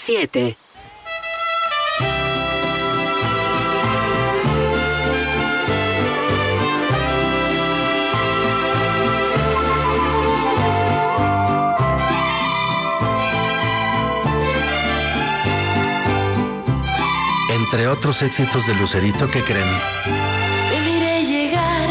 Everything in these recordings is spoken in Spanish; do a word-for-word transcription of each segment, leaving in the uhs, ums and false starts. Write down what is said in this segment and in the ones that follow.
siete. Entre otros éxitos de Lucerito, ¿qué creen? Te miré llegar.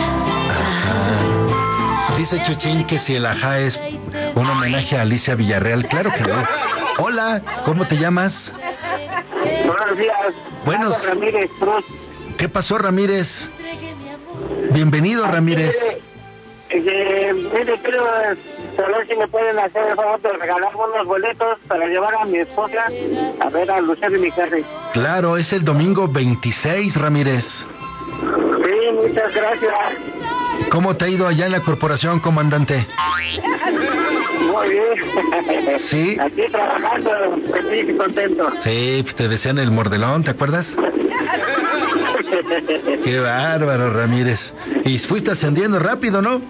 Ajá. Dice Chuchín que si el ajá es un homenaje a Alicia Villarreal. Claro que no. Hola, ¿cómo te llamas? Buenos días. Buenos. Ramírez Cruz. ¿Qué pasó, Ramírez? Bienvenido, Ramírez. Eh, mire, quiero saber si me pueden hacer el favor de regalar unos boletos para llevar a mi esposa a ver a Lucero y Mijares. Claro, es el domingo veintiséis, Ramírez. Sí, muchas gracias. ¿Cómo te ha ido allá en la corporación, comandante? Muy bien. Sí. Aquí trabajando, feliz y contento. Sí, pues te desean el mordelón, ¿te acuerdas? Qué bárbaro, Ramírez. Y fuiste ascendiendo rápido, ¿no?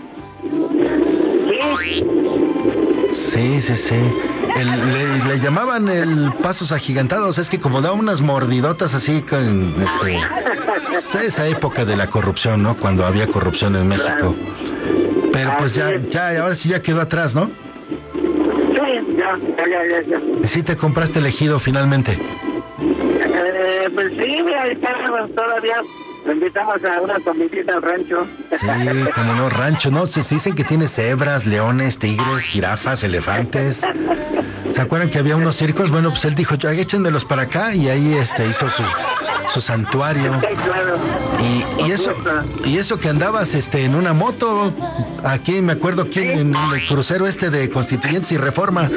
Sí. Sí, sí, sí. El, le, le llamaban el pasos agigantados, es que como da unas mordidotas así con este esa época de la corrupción, ¿no? Cuando había corrupción en México. Pero pues ya, ya, ahora sí ya quedó atrás, ¿no? Sí, ya, ya, ya, ya. ¿Y sí te compraste el ejido finalmente? Eh, pues sí, mira, ahí estamos todavía. Le invitamos a una comidita al rancho. Sí, como no, rancho, ¿no? Se, se dicen que tiene cebras, leones, tigres, jirafas, elefantes. ¿Se acuerdan que había unos circos? Bueno, pues él dijo, ya échenmelos para acá, y ahí este hizo su, su santuario. Sí, claro. Y, y eso, y eso que andabas este en una moto, aquí me acuerdo quién, en el crucero este de Constituyentes y Reforma.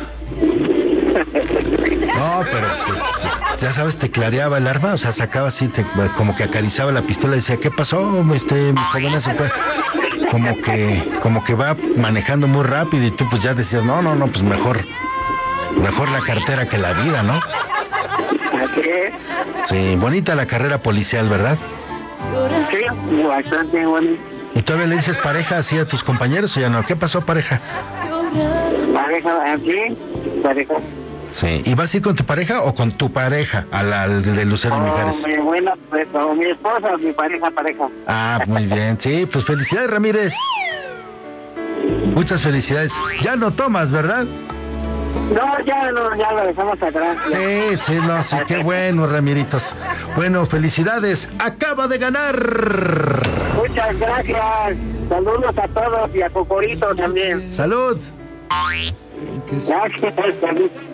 No, pero se, se, ya sabes, te clareaba el arma, o sea, sacaba así, te, como que acariciaba la pistola y decía, ¿qué pasó, este, mi jovenazo? Como que, como que va manejando muy rápido y tú pues ya decías, no, no, no, pues mejor, mejor la cartera que la vida, ¿no? Así es. Sí, bonita la carrera policial, ¿verdad? Sí, bastante bonito. ¿Y todavía le dices pareja así a tus compañeros o ya no? ¿Qué pasó, pareja? Pareja, aquí, pareja. Sí, ¿y vas a ir con tu pareja o con tu pareja a la de Lucero y Mijares? Mi buena, pues, o mi esposa, mi pareja, pareja. Ah, muy bien, sí, pues felicidades, Ramírez. Muchas felicidades. Ya no tomas, ¿verdad? No, ya no, ya lo dejamos atrás. Sí, sí, no, sí, qué bueno, Ramiritos. Bueno, felicidades, acaba de ganar. Muchas gracias. Saludos a todos y a Cocorito también. Salud. Gracias, salud.